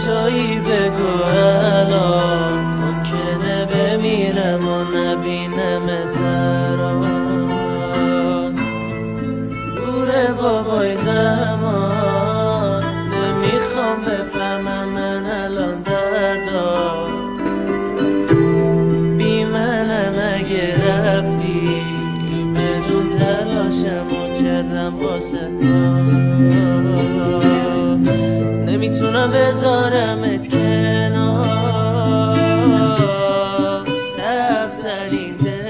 جایی بگو الان ممکنه بمیرم و نبینم تران بوره بابای زمان نمیخوام بفهمم من الان دردم بی منم اگه رفتی بدون تلاشم و کردم واسه نمیتونم بذارم کنار سخت ترین